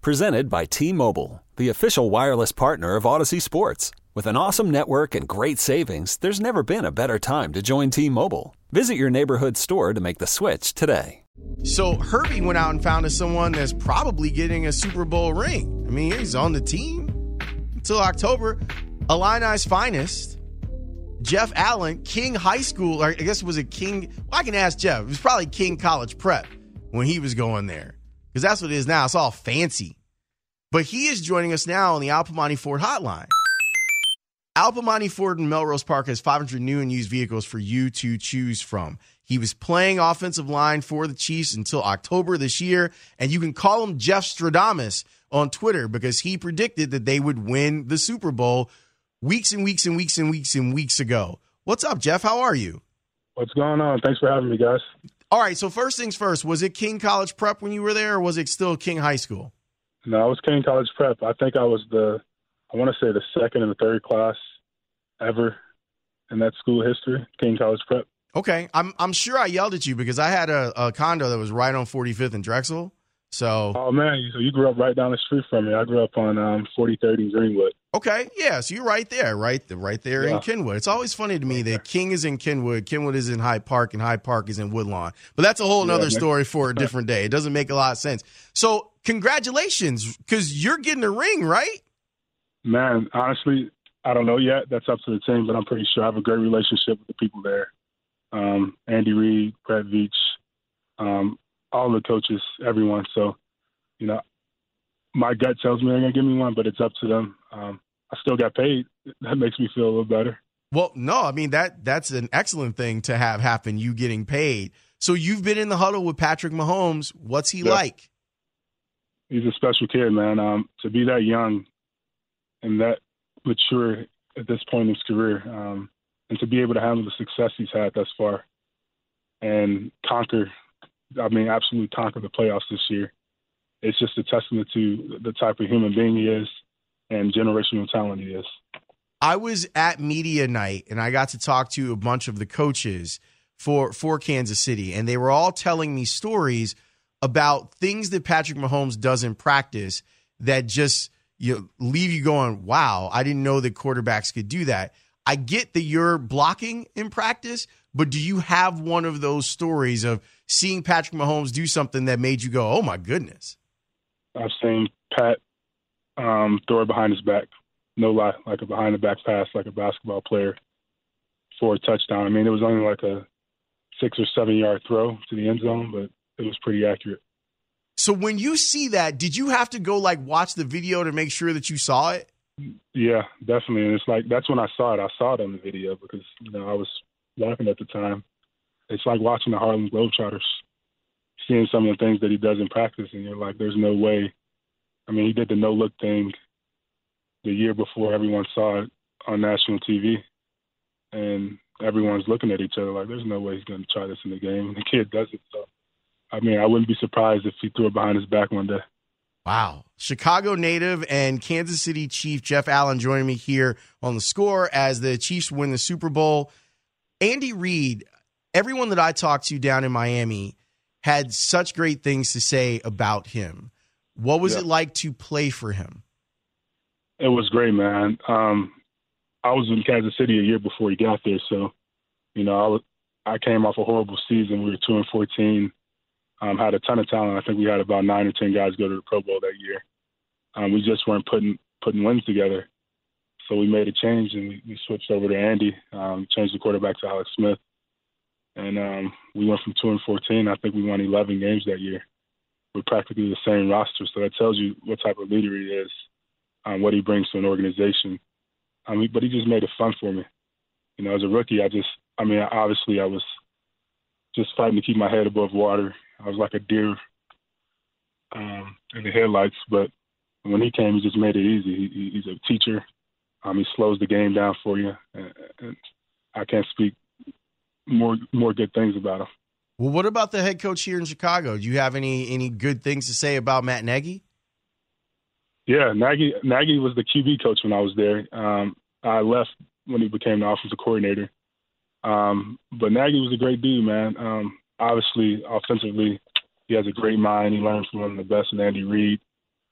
Presented by T-Mobile, the official wireless partner of Odyssey Sports. With an awesome network and great savings, there's never been a better time to join T-Mobile. Visit your neighborhood store to make the switch today. So Herbie went out and found us someone that's probably getting a Super Bowl ring. I mean, he's on the team until October. Illini's finest, Jeff Allen, King High School, or I guess it was a King. Well, I can ask Jeff. It was probably King College Prep when he was going there, because that's what it is now. It's all fancy. But he is joining us now on the Al Piemonte Ford hotline. Al Piemonte Ford in Melrose Park has 500 new and used vehicles for you to choose from. He was playing offensive line for the Chiefs until October this year, and you can call him Jeff Stradamus on Twitter because he predicted that they would win the Super Bowl weeks and weeks and weeks and weeks and weeks ago. What's up, Jeff? How are you? What's going on? Thanks for having me, guys. All right, so first things first, was it King College Prep when you were there, or was it still King High School? No, I was King College Prep. I think I was the second and the third class ever in that school history, King College Prep. Okay, I'm sure I yelled at you because I had a condo that was right on 45th and Drexel. So, oh man, so you grew up right down the street from me. I grew up on 4030 in Greenwood. Okay, yeah, so you're right there, right there in Kenwood. It's always funny to me that King is in Kenwood, Kenwood is in Hyde Park, and Hyde Park is in Woodlawn. But that's a whole other story for a different day. It doesn't make a lot of sense. So, congratulations, because you're getting a ring, right? Man, honestly, I don't know yet. That's up to the team, but I'm pretty sure I have a great relationship with the people there. Andy Reid, Brett Veach, all the coaches, everyone. So, you know, my gut tells me they're going to give me one, but it's up to them. I still got paid. That makes me feel a little better. Well, no, I mean, that's an excellent thing to have happen, you getting paid. So you've been in the huddle with Patrick Mahomes. What's he like? He's a special kid, man. To be that young and that mature at this point in his career, and to be able to handle the success he's had thus far and absolutely conquer the playoffs this year. It's just a testament to the type of human being he is and generational talent he is. I was at media night, and I got to talk to a bunch of the coaches for Kansas City, and they were all telling me stories about things that Patrick Mahomes does in practice that just leave you going, wow, I didn't know that quarterbacks could do that. I get that you're blocking in practice, but do you have one of those stories of seeing Patrick Mahomes do something that made you go, oh, my goodness? I've seen Pat throw it behind his back, no lie, like a behind-the-back pass, like a basketball player for a touchdown. I mean, it was only like a 6 or 7 yard throw to the end zone, but it was pretty accurate. So when you see that, did you have to go watch the video to make sure that you saw it? Yeah, definitely. And it's like, that's when I saw it. I saw it on the video because, I was laughing at the time. It's like watching the Harlem Globetrotters, seeing some of the things that he does in practice. And you're like, there's no way. I mean, he did the no-look thing the year before everyone saw it on national TV. And everyone's looking at each other like, there's no way he's going to try this in the game. And the kid does it. So, I mean, I wouldn't be surprised if he threw it behind his back one day. Wow. Chicago native and Kansas City Chief Jeff Allen joining me here on The Score as the Chiefs win the Super Bowl. Andy Reid, everyone that I talked to down in Miami had such great things to say about him. What was it like to play for him? It was great, man. I was in Kansas City a year before he got there, so, I came off a horrible season. We were 2-14. Had a ton of talent. I think we had about 9 or 10 guys go to the Pro Bowl that year. We just weren't putting wins together. So we made a change, and we switched over to Andy, changed the quarterback to Alex Smith. And we went from 2-14. I think we won 11 games that year with practically the same roster. So that tells you what type of leader he is, what he brings to an organization. But he just made it fun for me. As a rookie, obviously I was just fighting to keep my head above water. I was like a deer in the headlights, but when he came, he just made it easy. He's a teacher. He slows the game down for you, and I can't speak more good things about him. Well, what about the head coach here in Chicago? Do you have any good things to say about Matt Nagy? Yeah, Nagy was the QB coach when I was there. I left when he became the offensive coordinator. But Nagy was a great dude, man. Obviously, offensively, he has a great mind. He learned from one of the best in Andy Reid.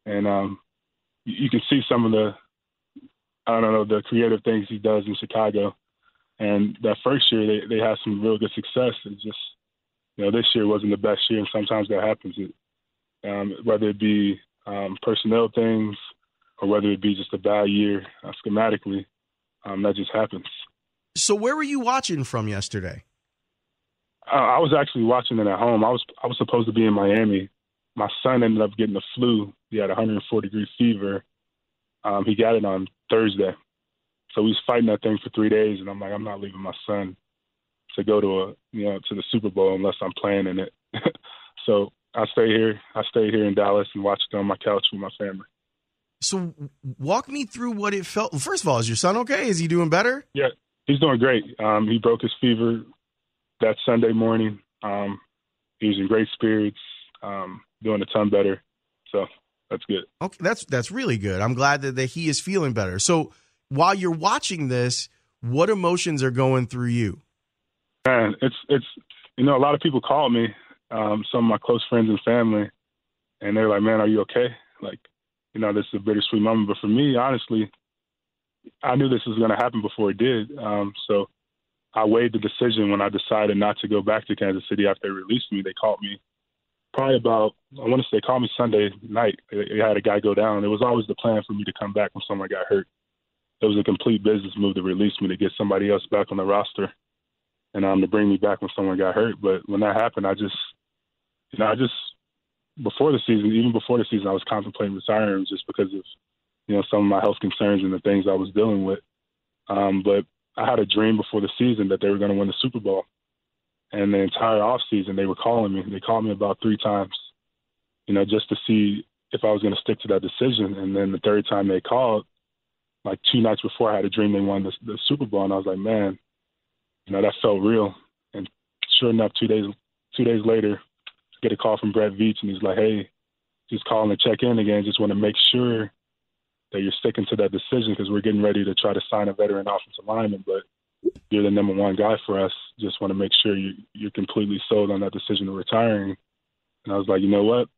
And you can see some of the creative things he does in Chicago. And that first year, they had some real good success. It's just, this year wasn't the best year, and sometimes that happens. Whether it be personnel things or whether it be just a bad year schematically, that just happens. So where were you watching from yesterday? I was actually watching it at home. I was supposed to be in Miami. My son ended up getting the flu. He had 104-degree fever. He got it on Thursday. So we was fighting that thing for 3 days, and I'm like, I'm not leaving my son to go to to the Super Bowl unless I'm playing in it. So I stayed here in Dallas and watched it on my couch with my family. So walk me through what it felt. First of all, is your son okay? Is he doing better? Yeah, he's doing great. He broke his fever that Sunday morning. He was in great spirits, doing a ton better. So that's good. Okay, that's really good. I'm glad that he is feeling better. So while you're watching this, what emotions are going through you? Man, it's a lot of people call me, some of my close friends and family, and they're like, man, are you okay? Like, this is a bittersweet moment. But for me, honestly, I knew this was going to happen before it did. So I weighed the decision when I decided not to go back to Kansas City after they released me. They called me probably about, they called me Sunday night. They had a guy go down. It was always the plan for me to come back when someone got hurt. It was a complete business move to release me to get somebody else back on the roster and to bring me back when someone got hurt. But when that happened, I just before the season, I was contemplating retiring just because of, some of my health concerns and the things I was dealing with. But I had a dream before the season that they were going to win the Super Bowl. And the entire offseason, they were calling me. They called me about 3 times, just to see if I was going to stick to that decision. And then the third time they called, like 2 nights before, I had a dream they won the Super Bowl. And I was like, man, that felt real. And sure enough, 2 days later, I get a call from Brett Veach, and he's like, hey, just calling to check in again. Just want to make sure that you're sticking to that decision because we're getting ready to try to sign a veteran offensive lineman, but you're the number one guy for us. Just want to make sure you're completely sold on that decision of retiring. And I was like, you know what?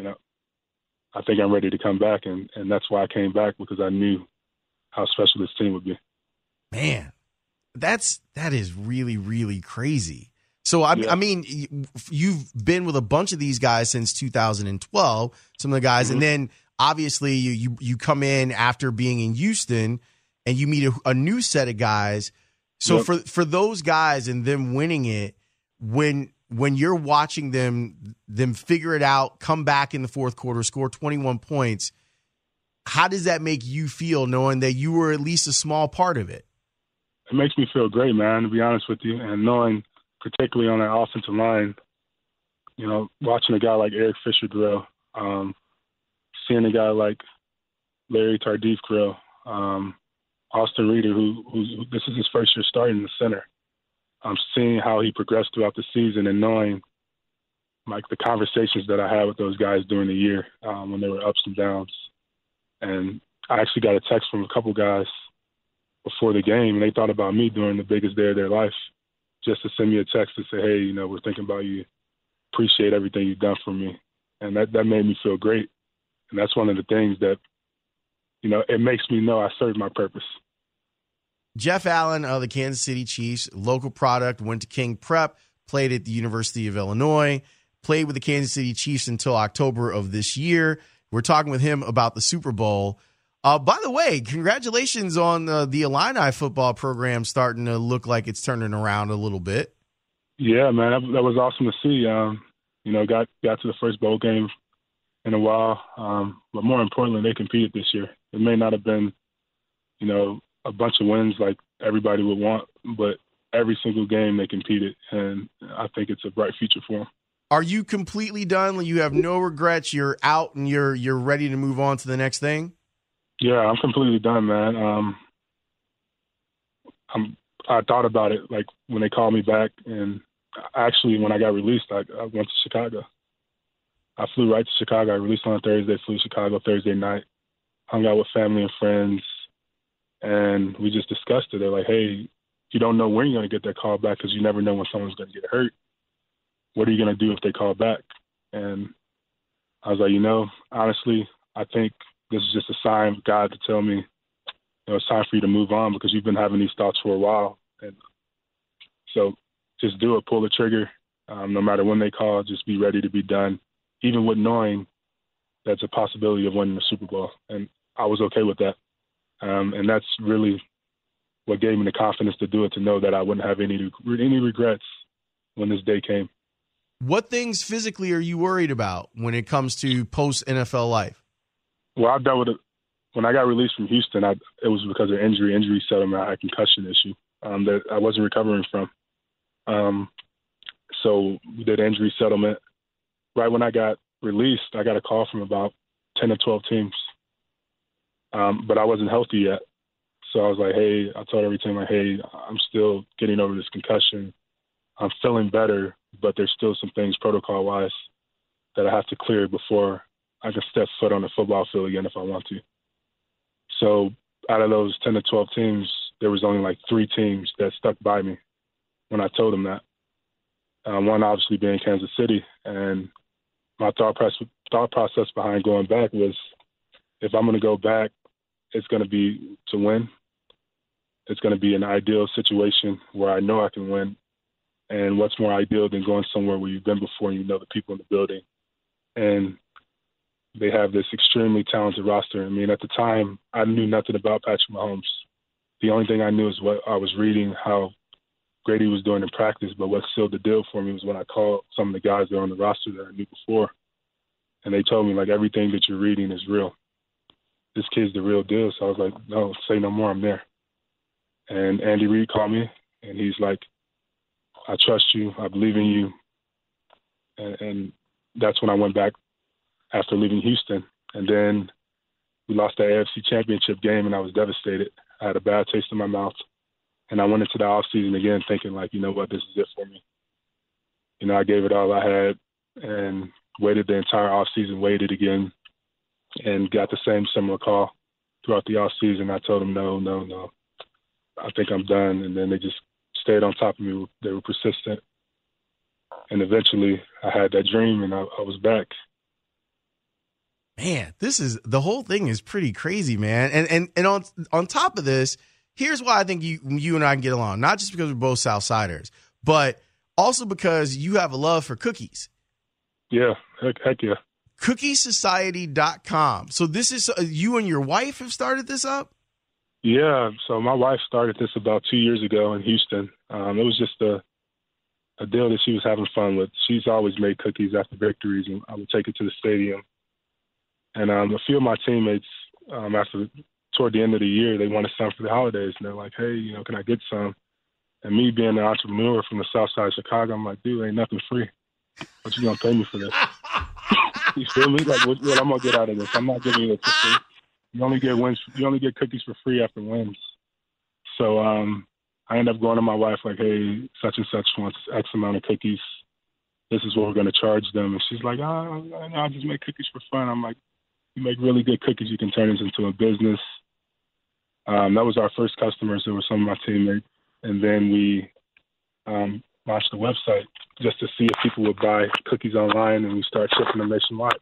I think I'm ready to come back. And that's why I came back, because I knew how special this team would be. Man, that is really, really crazy. So, I mean, you've been with a bunch of these guys since 2012, some of the guys, and then obviously you come in after being in Houston and you meet a new set of guys. So for those guys and them winning it, when you're watching them figure it out, come back in the fourth quarter, score 21 points, how does that make you feel knowing that you were at least a small part of it? It makes me feel great, man, to be honest with you. And knowing, particularly on that offensive line, watching a guy like Eric Fisher-Grill, seeing a guy like Larry Tardif-Grill, Austin Reeder, who this is his first year starting in the center. I'm seeing how he progressed throughout the season and knowing, like, the conversations that I had with those guys during the year when there were ups and downs. And I actually got a text from a couple guys before the game, and they thought about me during the biggest day of their life, just to send me a text to say, hey, we're thinking about you. Appreciate everything you've done for me. And that made me feel great. And that's one of the things that, it makes me know I served my purpose. Jeff Allen of the Kansas City Chiefs, local product, went to King Prep, played at the University of Illinois, played with the Kansas City Chiefs until October of this year. We're talking with him about the Super Bowl. By the way, congratulations on the Illini football program starting to look like it's turning around a little bit. Yeah, man, that was awesome to see. Got to the first bowl game in a while, but more importantly, they competed this year. It may not have been, a bunch of wins like everybody would want, but every single game they competed, and I think it's a bright future for them. Are you completely done? You have no regrets. You're out, and you're ready to move on to the next thing? Yeah, I'm completely done, man. I thought about it, like, when they called me back, and actually when I got released, I went to Chicago. I flew right to Chicago. I released on a Thursday, flew to Chicago Thursday night, hung out with family and friends, and we just discussed it. They're like, hey, you don't know when you're going to get that call back because you never know when someone's going to get hurt. What are you going to do if they call back? And I was like, honestly, I think this is just a sign of God to tell me, it's time for you to move on because you've been having these thoughts for a while. And so just do it, pull the trigger. No matter when they call, just be ready to be done, even with knowing that's a possibility of winning the Super Bowl. And I was okay with that. And that's really what gave me the confidence to do it, to know that I wouldn't have any regrets when this day came. What things physically are you worried about when it comes to post-NFL life? Well, I dealt with it. When I got released from Houston, it was because of injury settlement. I had a concussion issue that I wasn't recovering from. So we did injury settlement. Right when I got released, I got a call from about 10 or 12 teams. But I wasn't healthy yet. So I was like, hey, I told every team, like, hey, I'm still getting over this concussion. I'm feeling better, but there's still some things protocol-wise that I have to clear before I can step foot on the football field again if I want to. So out of those 10 to 12 teams, there was only like 3 teams that stuck by me when I told them that. One obviously being Kansas City. And my thought process behind going back was, if I'm going to go back, it's going to be to win. It's going to be an ideal situation where I know I can win. And what's more ideal than going somewhere where you've been before and you know the people in the building. And they have this extremely talented roster. I mean, at the time, I knew nothing about Patrick Mahomes. The only thing I knew is what I was reading, how great he was doing in practice. But what sealed the deal for me was when I called some of the guys that were on the roster that I knew before. And they told me, like, everything that you're reading is real. This kid's the real deal. So I was like, no, say no more, I'm there. And Andy Reid called me, and he's like, I trust you, I believe in you. And that's when I went back after leaving Houston. And then we lost the AFC Championship game, and I was devastated. I had a bad taste in my mouth. And I went into the offseason again thinking, like, you know what, this is it for me. You know, I gave it all I had and waited the entire offseason, waited again, and got the same similar call throughout the offseason. I told them, no, I think I'm done. And then they just stayed on top of me. They were persistent. And eventually I had that dream, and I was back. Man, the whole thing is pretty crazy, man. And on top of this, here's why I think you and I can get along. Not just because we're both Southsiders, but also because you have a love for cookies. Yeah, heck yeah. Cookiesociety.com. So this is, you and your wife have started this up? Yeah, so my wife started this about 2 years ago in Houston. It was just a deal that she was having fun with. She's always made cookies after victories, and I would take it to the stadium. And a few of my teammates, toward the end of the year, they wanted some for the holidays, and they're like, hey, can I get some? And me being an entrepreneur from the south side of Chicago, I'm like, dude, ain't nothing free. But you going to pay me for this? You feel me? Like, what I'm going to get out of this? I'm not giving you this for free. You only get wins. You only get cookies for free after wins. So I end up going to my wife like, hey, such and such wants X amount of cookies. This is what we're going to charge them. And she's like, I just make cookies for fun. I'm like, you make really good cookies. You can turn this into a business. That was our first customers. There were some of my teammates. And then we launched the website just to see if people would buy cookies online, and we started shipping them nationwide.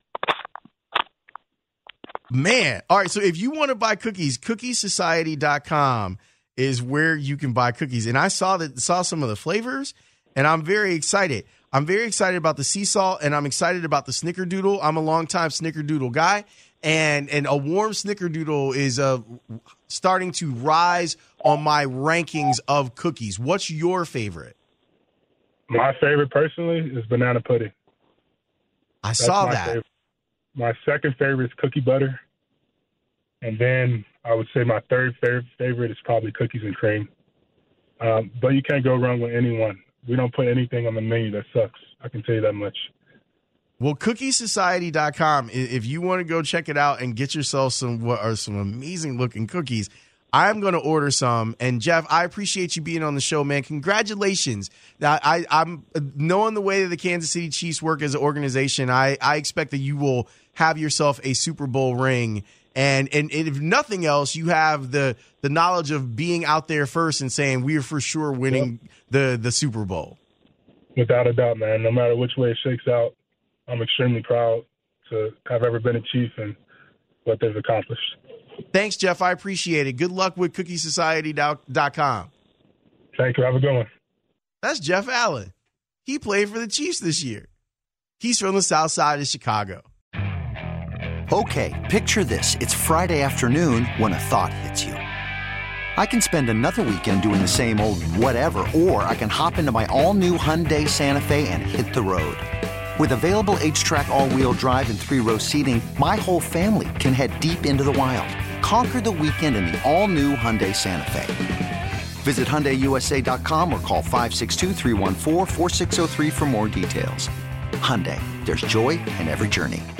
Man. All right. So if you want to buy cookies, cookiesociety.com is where you can buy cookies. And I saw some of the flavors, and I'm very excited. I'm very excited about the sea salt, and I'm excited about the snickerdoodle. I'm a longtime snickerdoodle guy, and a warm snickerdoodle is starting to rise on my rankings of cookies. What's your favorite? My favorite personally is banana pudding. I saw that. Favorite. My second favorite is cookie butter. And then I would say my third favorite is probably cookies and cream. But you can't go wrong with any one. We don't put anything on the menu that sucks. I can tell you that much. Well, cookiesociety.com, if you want to go check it out and get yourself some amazing looking cookies, I'm going to order some. And Jeff, I appreciate you being on the show, man. Congratulations. Now, I'm knowing the way that the Kansas City Chiefs work as an organization, I expect that you will have yourself a Super Bowl ring. And if nothing else, you have the knowledge of being out there first and saying we are for sure winning the Super Bowl. Without a doubt, man. No matter which way it shakes out, I'm extremely proud to have ever been a Chief and what they've accomplished. Thanks, Jeff. I appreciate it. Good luck with cookiesociety.com. Thank you. Have a good one. That's Jeff Allen. He played for the Chiefs this year. He's from the south side of Chicago. Okay, picture this. It's Friday afternoon when a thought hits you. I can spend another weekend doing the same old whatever, or I can hop into my all-new Hyundai Santa Fe and hit the road. With available H-Track all-wheel drive and 3-row seating, my whole family can head deep into the wild. Conquer the weekend in the all-new Hyundai Santa Fe. Visit HyundaiUSA.com or call 562-314-4603 for more details. Hyundai, there's joy in every journey.